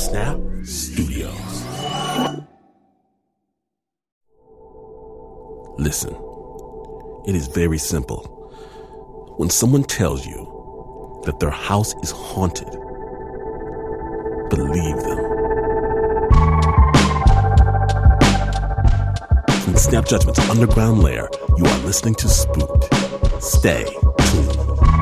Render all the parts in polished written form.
Snap Studios. Listen, it is very simple. When someone tells you that their house is haunted, believe them. From Snap Judgment's underground lair, you are listening to Spooked. Stay tuned.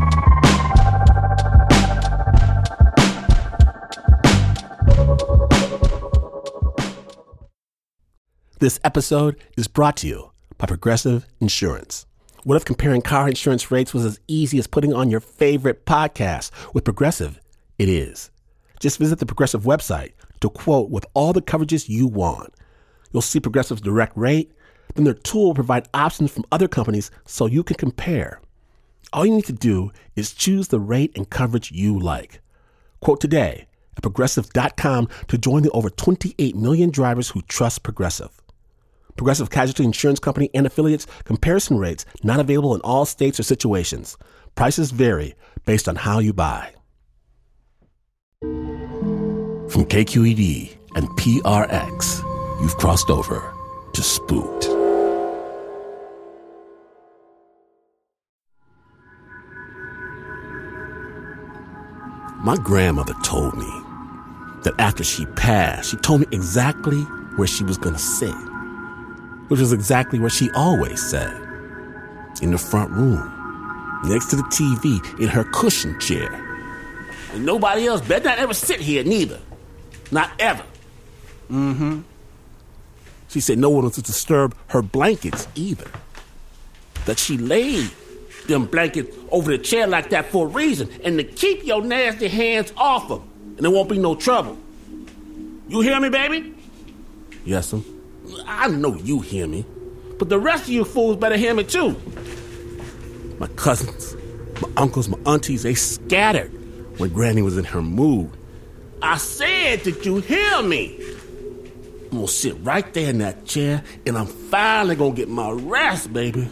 This episode is brought to you by Progressive Insurance. What if comparing car insurance rates was as easy as putting on your favorite podcast? With Progressive, it is. Just visit the Progressive website to quote with all the coverages you want. You'll see Progressive's direct rate, then their tool will provide options from other companies so you can compare. All you need to do is choose the rate and coverage you like. Quote today at Progressive.com to join the over 28 million drivers who trust Progressive. Progressive Casualty Insurance Company and affiliates. Comparison rates not available in all states or situations. Prices vary based on how you buy. From KQED and PRX, you've crossed over to Spooked. My grandmother told me that after she passed, she told me exactly where she was going to sit. Which was exactly what she always said. In the front room, next to the TV, in her cushion chair. And nobody else better not ever sit here, neither. Not ever. She said no one was to disturb her blankets, either. That she laid them blankets over the chair like that for a reason, and to keep your nasty hands off them, and there won't be no trouble. You hear me, baby? Yes'm. I know you hear me, but the rest of you fools better hear me too. My cousins, my uncles, my aunties, they scattered when Granny was in her mood. I said, did you hear me? I'm gonna sit right there in that chair, and I'm finally gonna get my rest, baby.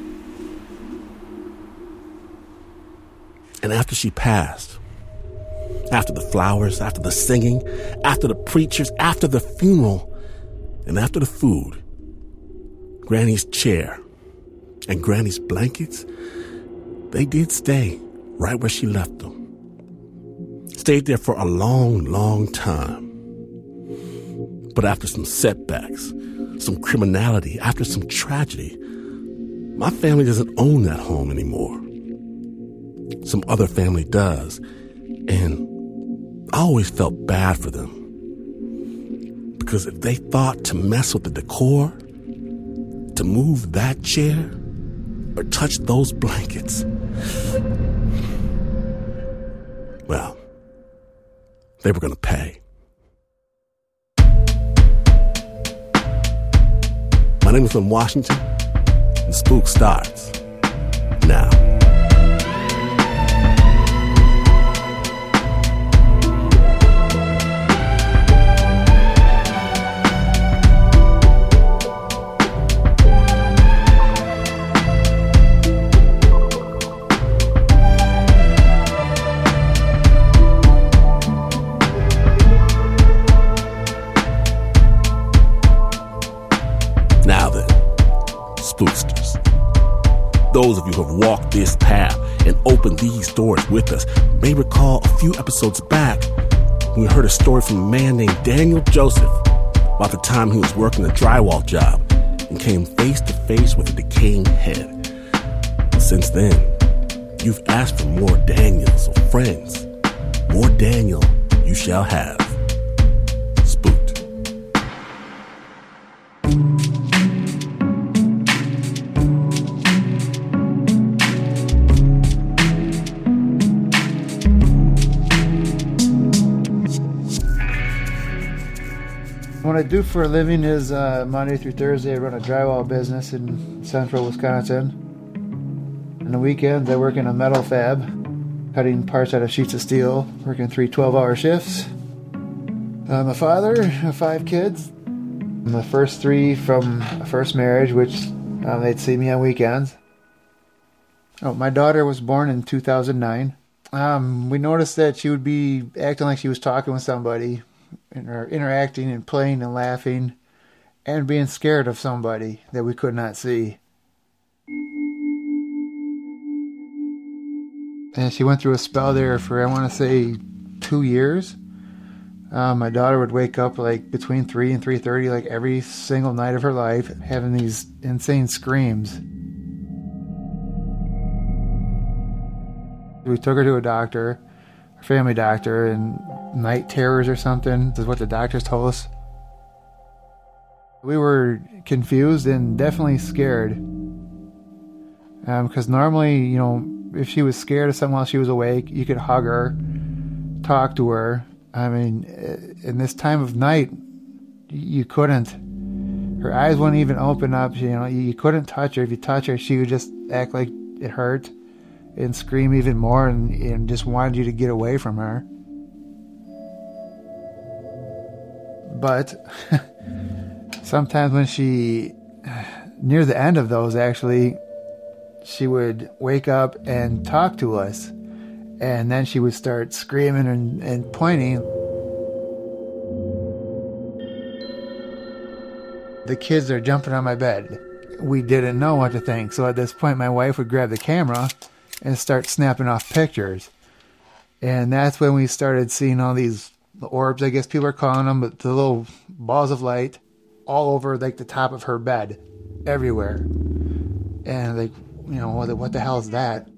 And after she passed, after the flowers, after the singing, after the preachers, after the funeral, and after the food, Granny's chair and Granny's blankets, they did stay right where she left them. Stayed there for a long, long time. But after some setbacks, some criminality, after some tragedy, my family doesn't own that home anymore. Some other family does, and I always felt bad for them. Because if they thought to mess with the decor, to move that chair, or touch those blankets, well, they were going to pay. My name is Lynn Washington, and Spook starts now. Spooksters. Those of you who have walked this path and opened these doors with us may recall a few episodes back when we heard a story from a man named Daniel Joseph about the time he was working a drywall job and came face to face with a decaying head. Since then, you've asked for more Daniels or friends. More Daniel you shall have. Spooked. What I do for a living is Monday through Thursday I run a drywall business in central Wisconsin. On the weekends I work in a metal fab, cutting parts out of sheets of steel, working 3 12-hour shifts. I'm a father of 5 kids. I'm the first 3 from a first marriage, which they'd see me on weekends. Oh, my daughter was born in 2009. We noticed that she would be acting like she was talking with somebody and are interacting and playing and laughing and being scared of somebody that we could not see. And she went through a spell there for, I want to say, 2 years. My daughter would wake up like between 3 and 3:30, like every single night of her life, having these insane screams. We took her to a doctor, a family doctor, and night terrors or something is what the doctors told us. We were confused and definitely scared. Because normally, you know, if she was scared of something while she was awake, you could hug her, talk to her. I mean, in this time of night, you couldn't. Her eyes wouldn't even open up. You know, you couldn't touch her. If you touch her, she would just act like it hurt and scream even more and just wanted you to get away from her. But sometimes when she, near the end of those actually, she would wake up and talk to us. And then she would start screaming and pointing. The kids are jumping on my bed. We didn't know what to think. So at this point, my wife would grab the camera and start snapping off pictures. And that's when we started seeing all these orbs, I guess people are calling them, but the little balls of light all over like the top of her bed, everywhere. And like, you know, what the hell is that?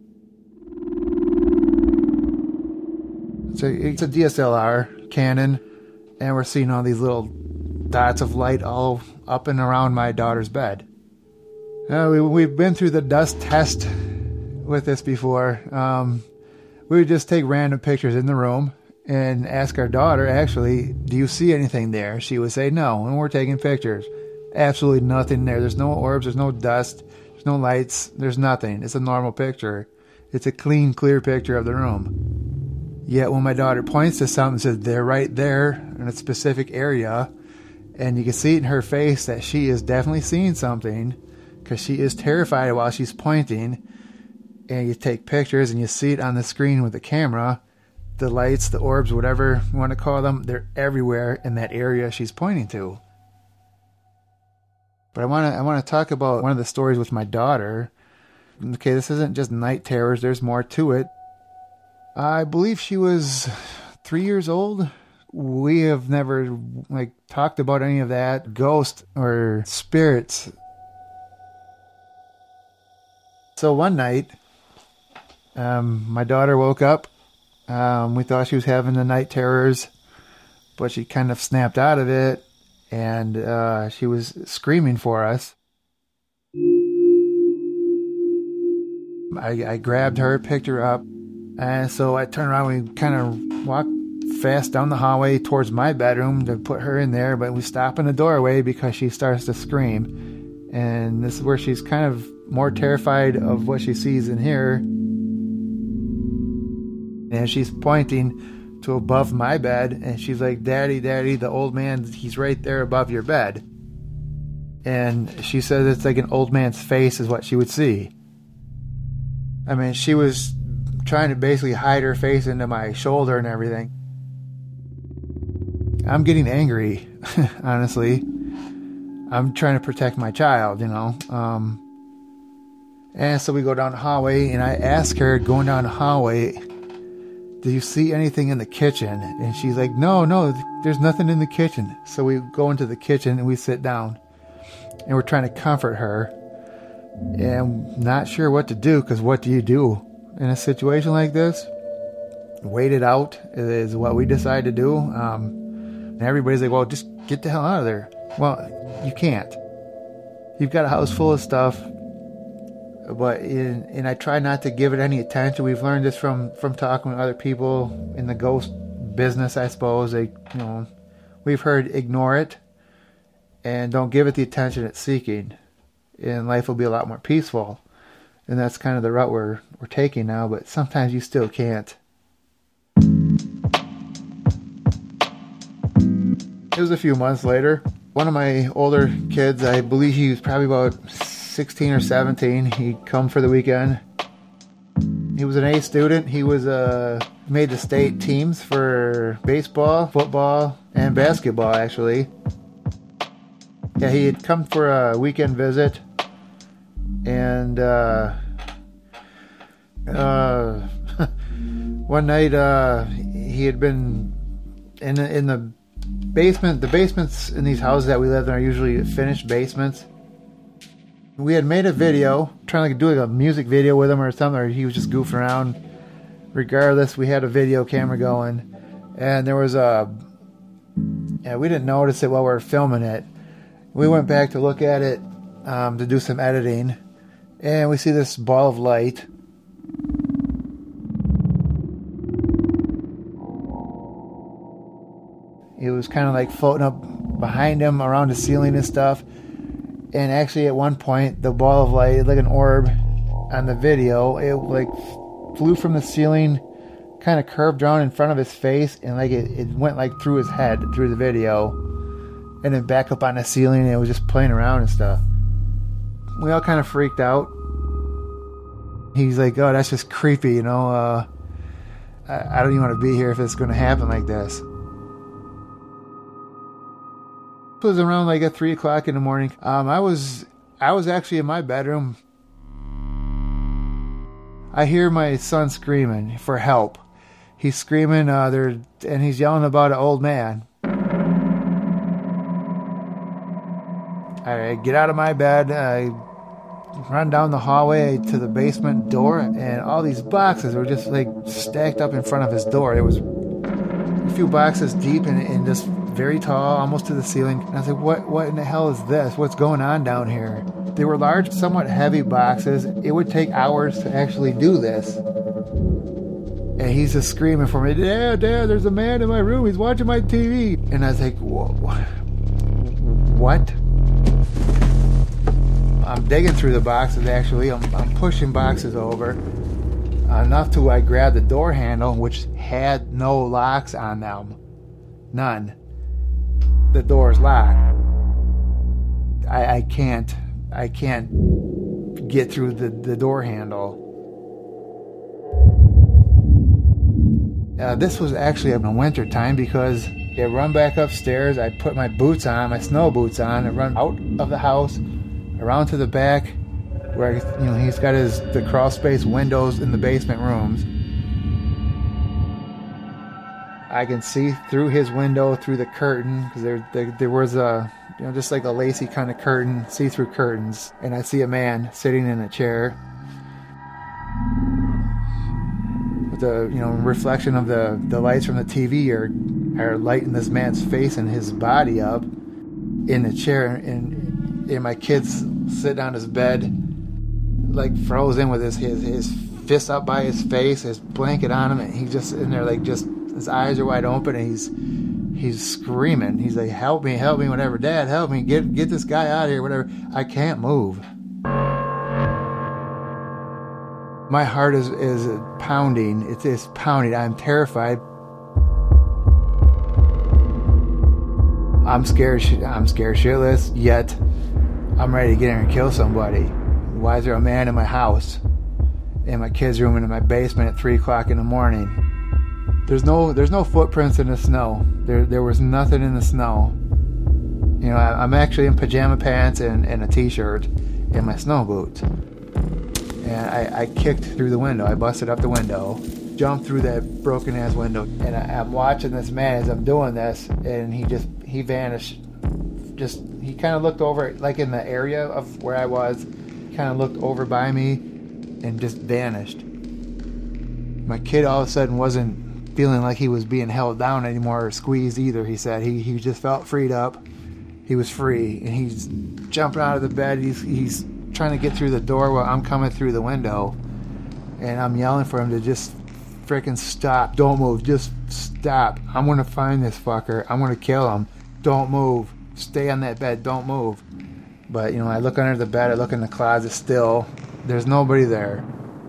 So it's a DSLR, Canon, and we're seeing all these little dots of light all up and around my daughter's bed. We've been through the dust test with this before. We would just take random pictures in the room and ask our daughter, actually, do you see anything there? She would say no, and we're taking pictures. Absolutely nothing there. There's no orbs, there's no dust, there's no lights, there's nothing. It's a normal picture. It's a clean, clear picture of the room. Yet when my daughter points to something and says, they're right there in a specific area, and you can see it in her face that she is definitely seeing something because she is terrified while she's pointing, and you take pictures and you see it on the screen with the camera, the lights, the orbs, whatever you want to call them, they're everywhere in that area she's pointing to. But I want to talk about one of the stories with my daughter. Okay, this isn't just night terrors, there's more to it. I believe she was 3 years old. We have never talked about any of that, ghosts or spirits. So one night, my daughter woke up. We thought she was having the night terrors, but she kind of snapped out of it, and she was screaming for us. I grabbed her, picked her up, and so I turned around. We kind of walked fast down the hallway towards my bedroom to put her in there, but we stop in the doorway because she starts to scream. And this is where she's kind of more terrified of what she sees in here. And she's pointing to above my bed, and she's like, Daddy, Daddy, the old man, he's right there above your bed. And she says it's like an old man's face is what she would see. I mean, she was trying to basically hide her face into my shoulder and everything. I'm getting angry, honestly. I'm trying to protect my child, you know. And so we go down the hallway, and I ask her, going down the hallway, do you see anything in the kitchen? And she's like, no, there's nothing in the kitchen. So we go into the kitchen, and we sit down. And we're trying to comfort her. And I'm not sure what to do, because what do you do in a situation like this? Wait it out is what we decide to do. And everybody's like, well, just get the hell out of there. Well, you can't. You've got a house full of stuff, and I try not to give it any attention. We've learned this from talking with other people in the ghost business, I suppose. We've heard ignore it and don't give it the attention it's seeking, and life will be a lot more peaceful. And that's kind of the route we're taking now, but sometimes you still can't. It was a few months later. One of my older kids, I believe he was probably about 16 or 17, he'd come for the weekend. He was an A student. He was made the state teams for for baseball, football, and basketball, actually. Yeah, he had come for a weekend visit, and one night he had been in the basement. The basements in these houses that we live in are usually finished basements. We had made a video, trying to do like a music video with him or something, or he was just goofing around. Regardless, we had a video camera going, and there was we didn't notice it while we were filming it. We went back to look at it to do some editing, and we see this ball of light. It was kind of like floating up behind him around the ceiling and stuff. And actually, at one point, the ball of light, like an orb on the video, it like flew from the ceiling, kind of curved around in front of his face, and like it went like through his head through the video, and then back up on the ceiling, and it was just playing around and stuff. We all kind of freaked out. He's like, "Oh, that's just creepy, you know. I don't even want to be here if it's going to happen like this." It was around like at 3 o'clock in the morning. I was actually in my bedroom. I hear my son screaming for help. He's screaming and he's yelling about an old man. I get out of my bed. I run down the hallway to the basement door, and all these boxes were just like stacked up in front of his door. It was a few boxes deep and just very tall, almost to the ceiling. And I was like, what in the hell is this? What's going on down here? They were large, somewhat heavy boxes. It would take hours to actually do this. And he's just screaming for me, Dad, there's a man in my room. He's watching my TV. And I was like, what? I'm digging through the boxes, actually. I'm pushing boxes over. Enough to I grabbed the door handle, which had no locks on them. None. The door's locked. I can't get through the door handle. This was actually in the winter time, because I run back upstairs. I put my boots on, my snow boots on, and run out of the house, around to the back, where he's got the crawl space windows in the basement rooms. I can see through his window, through the curtain, because there was just like a lacy kind of curtain, see-through curtains, and I see a man sitting in a chair. With the reflection of the lights from the TV are lighting this man's face and his body up in the chair, and my kids sitting on his bed, like frozen with his fist up by his face, his blanket on him, and he's just in there like just. His eyes are wide open, and he's screaming. He's like, help me, whatever. Dad, help me, get this guy out of here, whatever. I can't move. My heart is pounding. It's pounding. I'm terrified. I'm scared shitless, yet I'm ready to get in and kill somebody. Why is there a man in my house, in my kids' room, and in my basement at 3 o'clock in the morning? There's no footprints in the snow. There was nothing in the snow. I'm actually in pajama pants and a t-shirt and my snow boots. And I kicked through the window. I busted up the window, jumped through that broken ass window, and I'm watching this man as I'm doing this, and he vanished. He kind of looked over, like in the area of where I was, kind of looked over by me and just vanished. My kid all of a sudden wasn't feeling like he was being held down anymore or squeezed either. He said he just felt freed up. He was free, and he's jumping out of the bed. He's trying to get through the door while I'm coming through the window, and I'm yelling for him to just freaking stop. Don't move. Just stop. I'm going to find this fucker. I'm going to kill him. Don't move. Stay on that bed. Don't move. But I look under the bed. I look in the closet. Still, there's nobody there.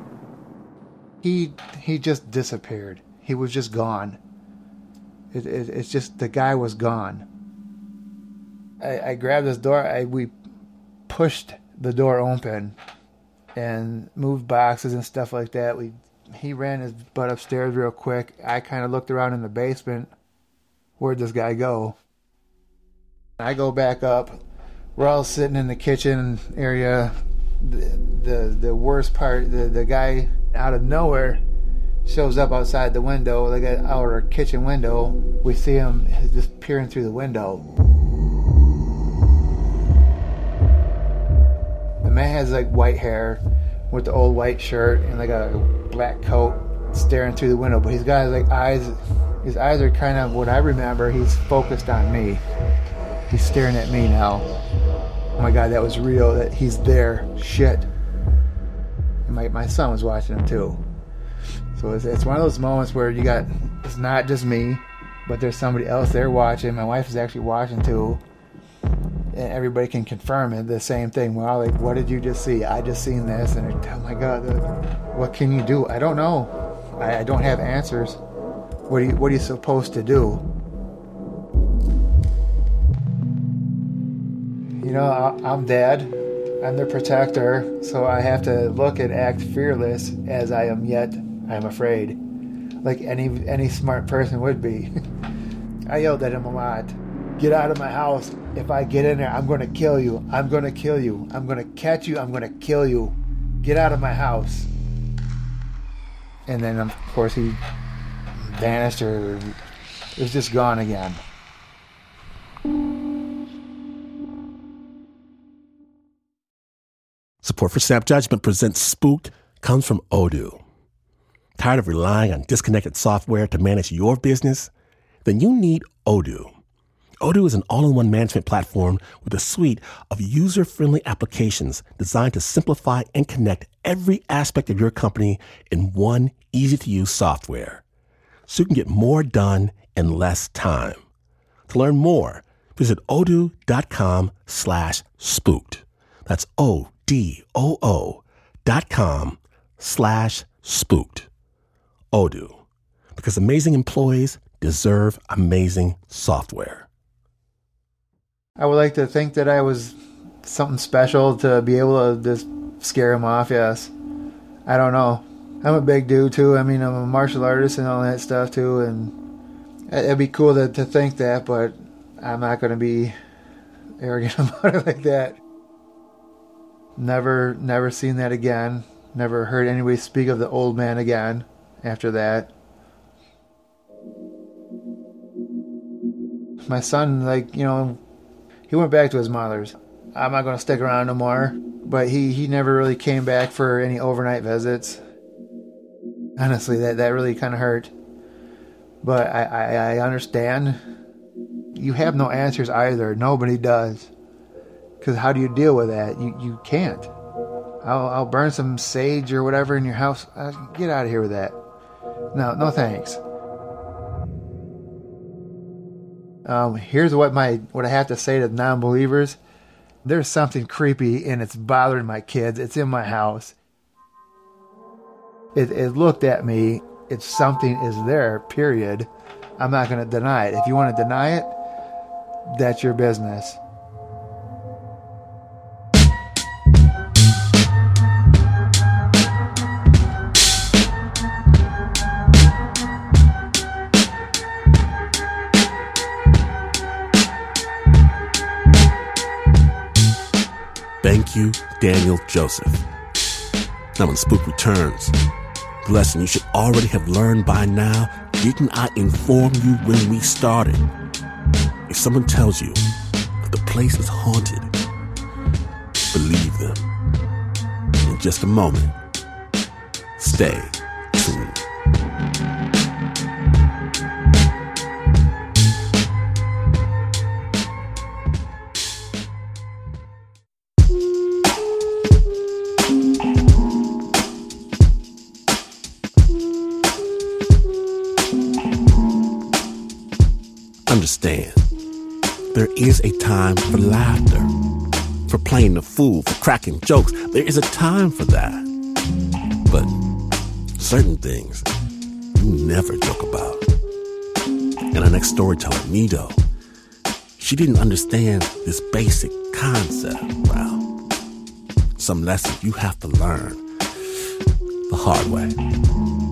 He just disappeared. He was just gone. It's just, the guy was gone. I grabbed this door. We pushed the door open and moved boxes and stuff like that. We He ran his butt upstairs real quick. I kind of looked around in the basement. Where'd this guy go? I go back up. We're all sitting in the kitchen area. The worst part, the guy out of nowhere shows up outside the window, like out our kitchen window. We see him just peering through the window. The man has like white hair with the old white shirt and like a black coat, staring through the window. But he's got like eyes. His eyes are kind of what I remember. He's focused on me. He's staring at me now. Oh my God, that was real. That he's there. Shit. And my son was watching him too. So it's one of those moments where it's not just me, but there's somebody else there watching. My wife is actually watching too. And everybody can confirm it, the same thing. We're all like, what did you just see? I just seen this. And oh my God, what can you do? I don't know. I don't have answers. What are you supposed to do? You know, I'm dad. I'm the protector. So I have to look and act fearless as I am, yet I'm afraid. Like any smart person would be. I yelled at him a lot. Get out of my house. If I get in there, I'm going to kill you. I'm going to kill you. I'm going to catch you. I'm going to kill you. Get out of my house. And then, of course, he vanished or was just gone again. Support for Snap Judgment presents Spooked comes from Odoo. Tired of relying on disconnected software to manage your business? Then you need Odoo. Odoo is an all-in-one management platform with a suite of user-friendly applications designed to simplify and connect every aspect of your company in one easy-to-use software, so you can get more done in less time. To learn more, visit odoo.com/spooked. That's odoo.com/spooked. Odoo, because amazing employees deserve amazing software. I would like to think that I was something special to be able to just scare him off, yes. I don't know. I'm a big dude, too. I mean, I'm a martial artist and all that stuff, too, and it'd be cool to think that, but I'm not going to be arrogant about it like that. Never seen that again. Never heard anybody speak of the old man again after that. My son, he went back to his mother's. I'm not going to stick around no more. But he never really came back for any overnight visits. Honestly, that really kind of hurt. But I understand. You have no answers either. Nobody does. Because how do you deal with that? You can't. I'll burn some sage or whatever in your house. Get out of here with that. No thanks. Here's what I have to say to non-believers. There's something creepy and it's bothering my kids. It's in my house. It looked at me. It's something is there, period. I'm not going to deny it. If you want to deny it, that's your business. Thank you, Daniel Joseph. Now when Spook returns, the lesson you should already have learned by now, didn't I inform you when we started? If someone tells you that the place is haunted, believe them. In just a moment, stay tuned. Understand, there is a time for laughter, for playing the fool, for cracking jokes. There is a time for that. But certain things you never joke about. And our next storyteller, Nido, she didn't understand this basic concept. Well, some lessons you have to learn the hard way.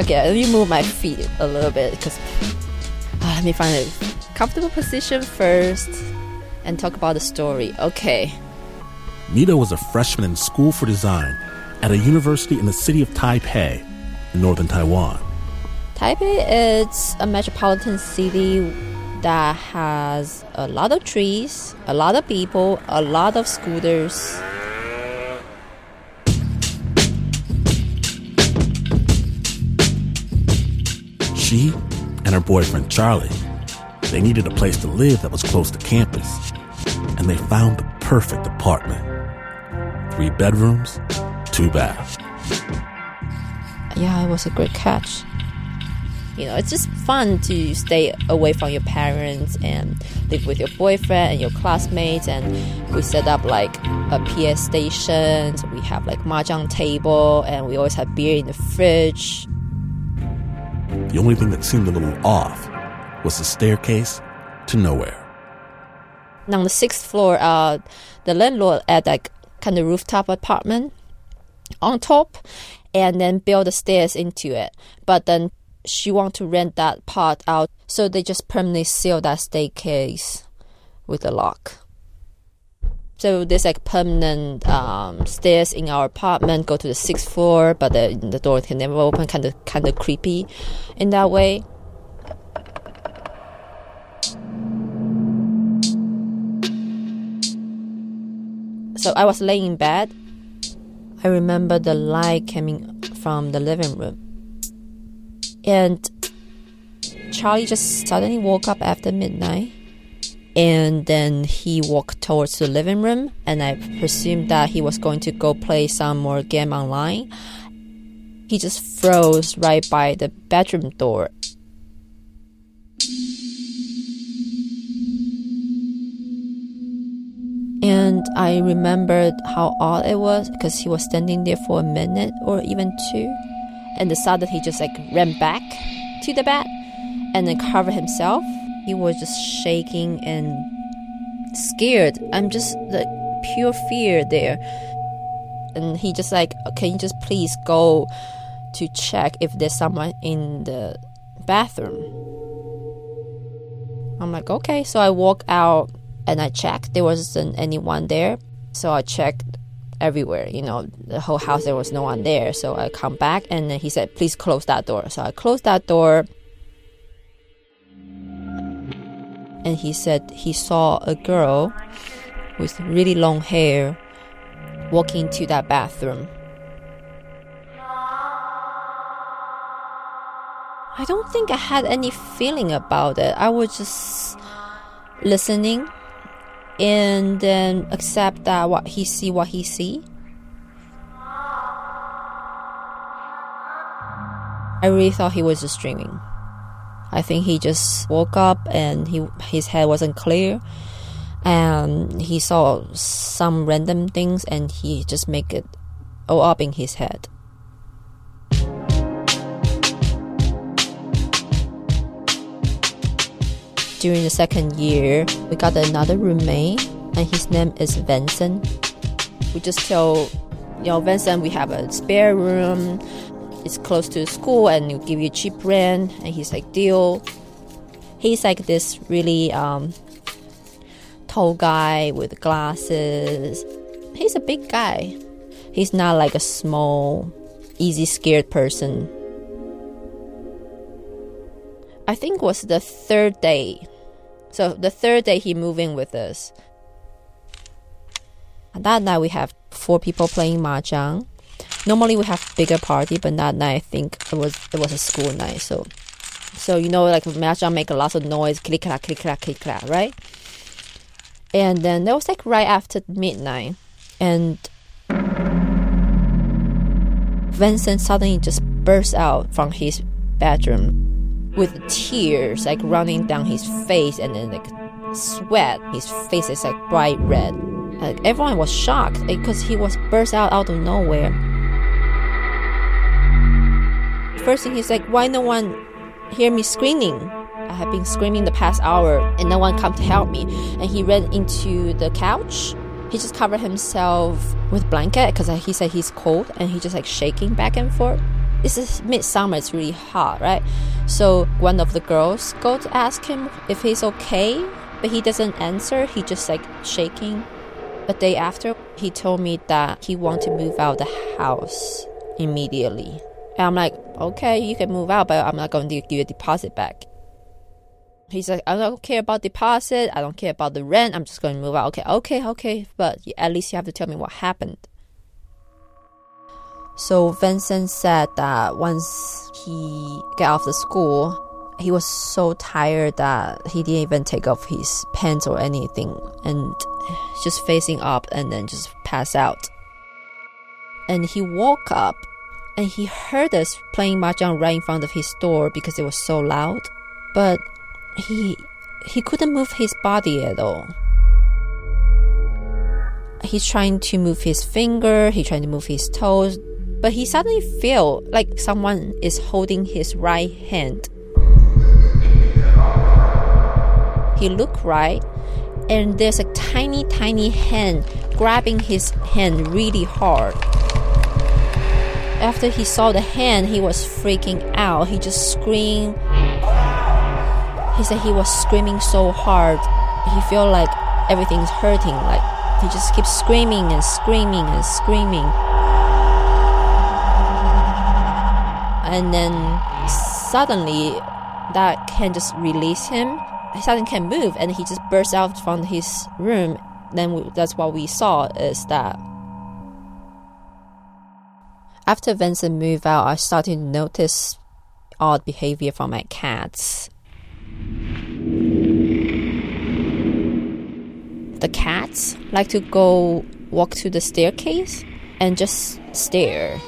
Okay, let me move my feet a little bit because let me find a comfortable position first and talk about the story. Okay. Mita was a freshman in school for design at a university in the city of Taipei in northern Taiwan. Taipei is a metropolitan city that has a lot of trees, a lot of people, a lot of scooters. She and her boyfriend Charlie, they needed a place to live that was close to campus, and they found the perfect apartment. 3 bedrooms, 2 baths. Yeah, it was a great catch. It's just fun to stay away from your parents and live with your boyfriend and your classmates. And we set up like a PS station. So we have like mahjong table, and we always have beer in the fridge. The only thing that seemed a little off was the staircase to nowhere. On the 6th floor, the landlord had like kind of rooftop apartment on top, and then build the stairs into it. But then she want to rent that part out, so they just permanently seal that staircase with a lock. So there's like permanent stairs in our apartment, go to the 6th floor, but the door can never open, kind of creepy in that way. So I was laying in bed. I remember the light coming from the living room. And Charlie just suddenly woke up after midnight. And then he walked towards the living room. And I presumed that he was going to go play some more game online. He just froze right by the bedroom door. And I remembered how odd it was because he was standing there for a minute or even 2. And decided he just like ran back to the bed and then covered himself. He was just shaking and scared. I'm just like pure fear there. And he just like, can you just please go to check if there's someone in the bathroom? I'm like, okay. So I walk out and I checked. There wasn't anyone there. So I checked everywhere, the whole house, there was no one there. So I come back and then he said, please close that door. So I closed that door. And he said he saw a girl with really long hair walking into that bathroom. I don't think I had any feeling about it. I was just listening and then accept that what he see. I really thought he was just dreaming. I think he just woke up and his head wasn't clear, and he saw some random things and he just make it all up in his head. During the 2nd year, we got another roommate, and his name is Vincent. We just tell, Vincent, we have a spare room. It's close to school, and we'll give you cheap rent. And he's like, deal. He's like this really tall guy with glasses. He's a big guy. He's not like a small, easy scared person. I think it was the 3rd day. So the 3rd day he moved in with us. And that night we have 4 people playing mahjong. Normally we have bigger party, but that night I think it was a school night. So like mahjong make a lot of noise, click clack, click clack, click clack, right? And then that was like right after midnight, and Vincent suddenly just burst out from his bedroom with tears like running down his face, and then like sweat. His face is like bright red. Like everyone was shocked because he was burst out of nowhere. First thing he's like, why no one hear me screaming? I have been screaming the past hour and no one come to help me. And he ran into the couch. He just covered himself with blanket because he said he's cold, and he just like shaking back and forth. this is midsummer, it's really hot, right? So one of the girls go to ask him if he's okay, but he doesn't answer. He just like shaking. A day after, he told me that he wants to move out the house immediately. And I'm like, okay, you can move out, but I'm not going to give you a deposit back. He's like, I don't care about deposit. I don't care about the rent. I'm just going to move out. Okay. But at least you have to tell me what happened. So Vincent said that once he got off the school, he was so tired that he didn't even take off his pants or anything and just facing up and then just pass out. And he woke up and he heard us playing mahjong right in front of his door because it was so loud. But he couldn't move his body at all. He's trying to move his finger, he's trying to move his toes, but he suddenly feel like someone is holding his right hand. He looked right, and there's a tiny hand grabbing his hand really hard. After he saw the hand, he was freaking out. He just screamed. He said he was screaming so hard. He felt like everything's hurting. Like he just keeps screaming and screaming and screaming. And then suddenly that hand just released him. He suddenly can't move, and he just burst out from his room. Then that's what we saw is that after Vincent moved out, I started to notice odd behavior from my cats. The cats like to go walk to the staircase and just stare.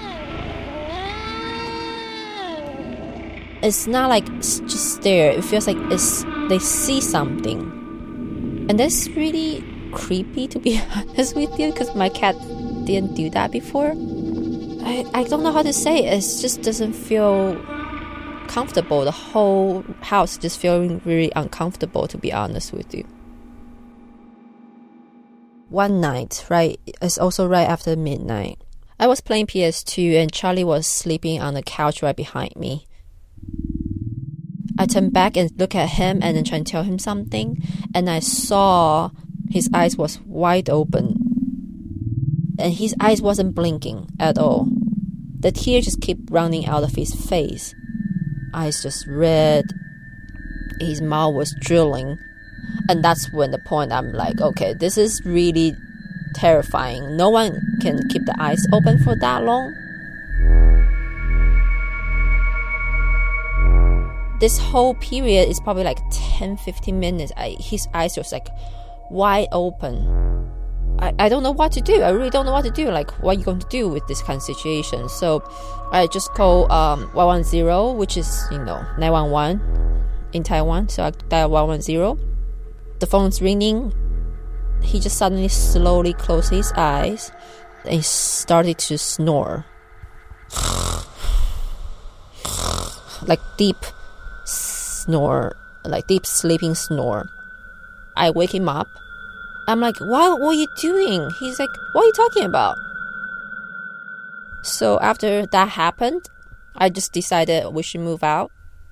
It's not like just stare. It feels like they see something. And that's really creepy, to be honest with you, because my cat didn't do that before. I don't know how to say it. It just doesn't feel comfortable. The whole house just feeling really uncomfortable, to be honest with you. One night, right, it's also right after midnight, I was playing PS2 and Charlie was sleeping on the couch right behind me. I turned back and looked at him and then tried to tell him something, and I saw his eyes was wide open. And his eyes wasn't blinking at all. The tears just kept running out of his face. Eyes just red. His mouth was drilling. And that's when the point I'm like, okay, this is really terrifying. No one can keep the eyes open for that long. This whole period is probably like 10-15 minutes. His eyes was like wide open. I don't know what to do. I really don't know what to do. Like, what are you going to do with this kind of situation? So I just call 110, which is 911 in Taiwan. So I dial 110. The phone's ringing. He just suddenly slowly closed his eyes and he started to snore. Like deep snore, like deep sleeping snore. I wake him up. I'm like, what are you doing? He's like, what are you talking about? So after that happened, I just decided we should move out.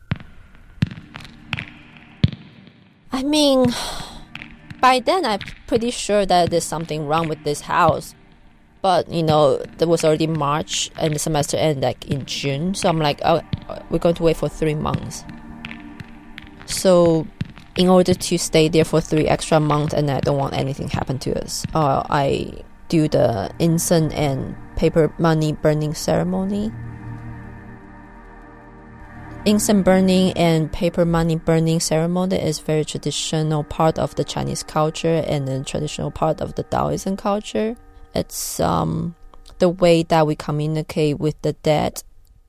I mean, by then I'm pretty sure that there's something wrong with this house. But, there was already March and the semester ended like in June. So I'm like, oh, we're going to wait for 3 months. So in order to stay there for 3 extra months and I don't want anything happen to us, I do the incense and paper money burning ceremony. Incense burning and paper money burning ceremony is very traditional part of the Chinese culture and a traditional part of the Taoism culture. It's the way that we communicate with the dead.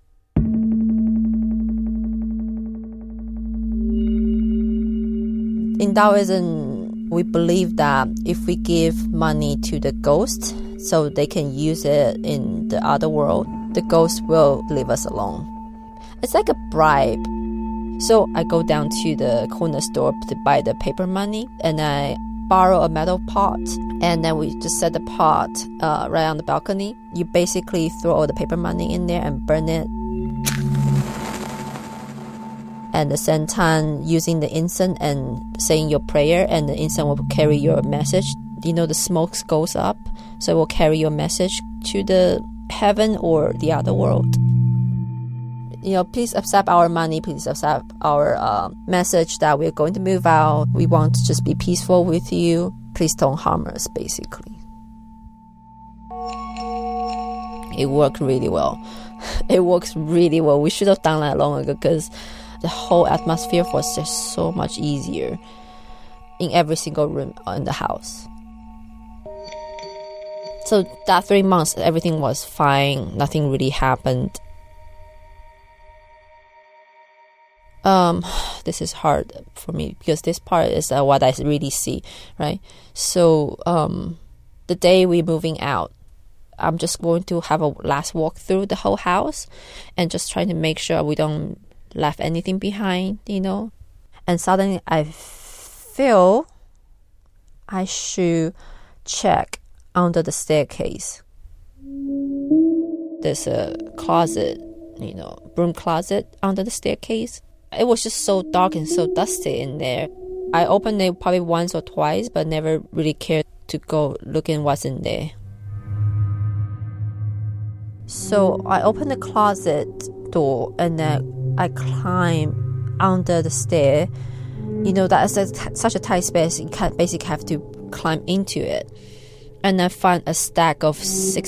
In Taoism, we believe that if we give money to the ghost so they can use it in the other world, the ghost will leave us alone. It's like a bribe. So I go down to the corner store to buy the paper money and I borrow a metal pot, and then we just set the pot right on the balcony. You basically throw all the paper money in there and burn it. And at the same time, using the incense and saying your prayer, and the incense will carry your message. The smoke goes up, so it will carry your message to the heaven or the other world. Please accept our money. Please accept our message that we're going to move out. We want to just be peaceful with you. Please don't harm us, basically. It worked really well. It works really well. We should have done that long ago, because the whole atmosphere was just so much easier in every single room in the house. So that 3 months, everything was fine. Nothing really happened. This is hard for me, because this part is what I really see, right? So the day we're moving out, I'm just going to have a last walk through the whole house and just trying to make sure we don't left anything behind, And suddenly I feel I should check under the staircase. There's a closet, broom closet under the staircase. It was just so dark and so dusty in there. I opened it probably once or twice, but never really cared to go looking what's in there. So I opened the closet door, and then I climb under the stair. That is such a tight space, you basically have to climb into it. And I found a stack of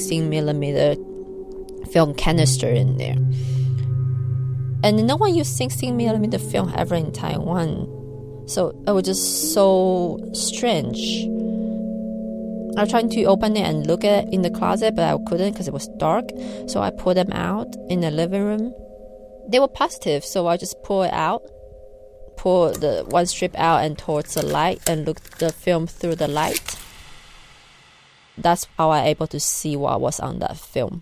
16mm film canister in there. And no one used 16mm film ever in Taiwan. So it was just so strange. I was trying to open it and look at it in the closet, but I couldn't because it was dark. So I pulled them out in the living room. They were positive, so I just pull the one strip out and towards the light and looked the film through the light. That's how I was able to see what was on that film.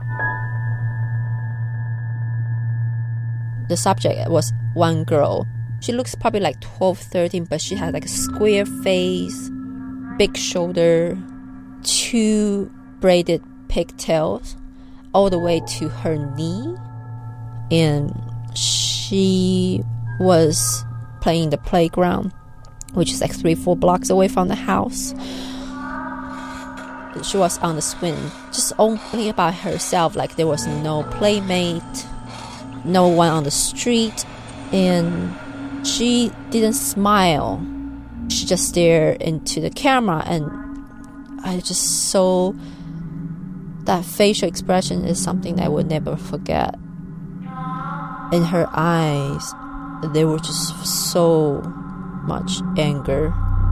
The subject was one girl. She looks probably like 12, 13, but she had like a square face, big shoulder, 2 braided pigtails all the way to her knee. And she was playing in the playground, which is like 3-4 blocks away from the house. She was on the swing, just only about herself, like there was no playmate, no one on the street, and she didn't smile. She just stared into the camera, and I just saw that facial expression is something I would never forget. In her eyes, there was just so much anger.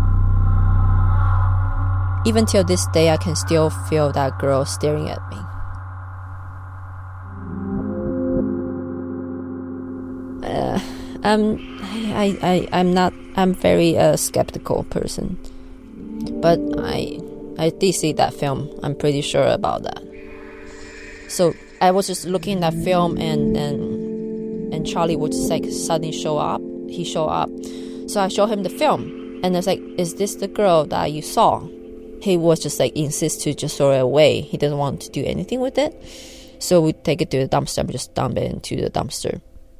Even till this day, I can still feel that girl staring at me. I'm very skeptical person, but I did see that film. I'm pretty sure about that. So I was just looking at that film, and Charlie would just like suddenly show up. He showed up, so I showed him the film, and I was like, "Is this the girl that you saw?" He was just like insist to just throw it away. He didn't want to do anything with it, so we take it to the dumpster and just dump it into the dumpster.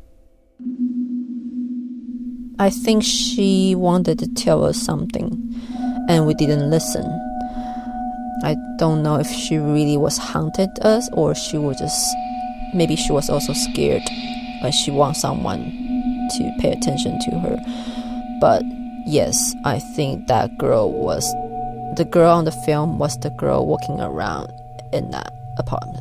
I think she wanted to tell us something, and we didn't listen. I don't know if she really was haunted us, or she was just, maybe she was also scared, but she wants someone to pay attention to her. But yes, I think that the girl on the film was the girl walking around in that apartment.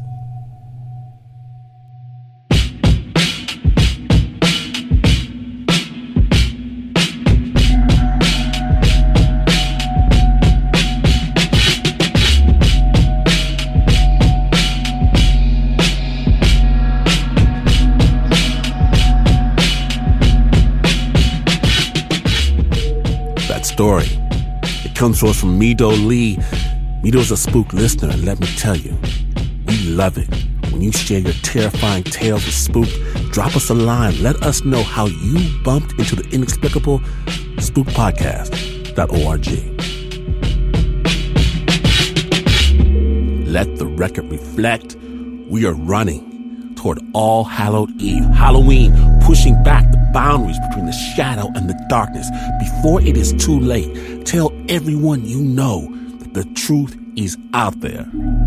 Story. It comes to us from Mido Lee. Mido's a Spook listener, and let me tell you, we love it. When you share your terrifying tales with Spook, drop us a line. Let us know how you bumped into the inexplicable. SpookPodcast.org. Let the record reflect. We are running toward All Hallowed Eve, Halloween, pushing back the boundaries between the shadow and the darkness. Before it is too late, tell everyone you know that the truth is out there.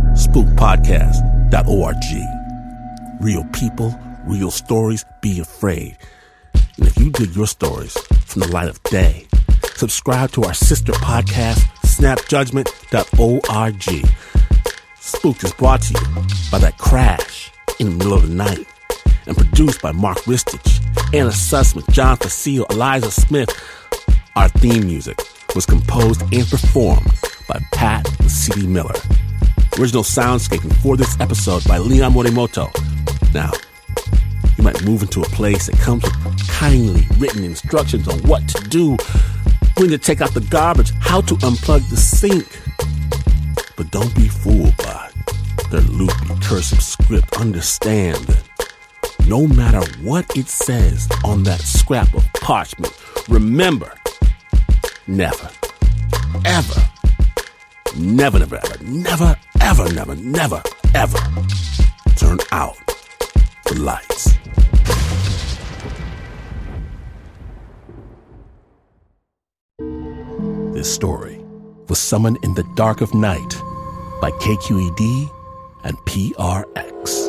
Spookpodcast.org. Real people, real stories, be afraid. And if you dig your stories from the light of day, subscribe to our sister podcast, snapjudgment.org. Spooked is brought to you by That Crash in the Middle of the Night and produced by Mark Ristich, Anna Sussman, John Facile, Eliza Smith. Our theme music was composed and performed by Pat and C.D. Miller. Original soundscaping for this episode by Leon Morimoto. Now, you might move into a place that comes with kindly written instructions on what to do, when to take out the garbage, how to unplug the sink. But don't be fooled by their loopy, cursive script. Understand that no matter what it says on that scrap of parchment, remember, never, ever, never, never, ever, never, ever, never, never, ever turn out the lights. This story was Summoned in the Dark of Night by KQED and PRX.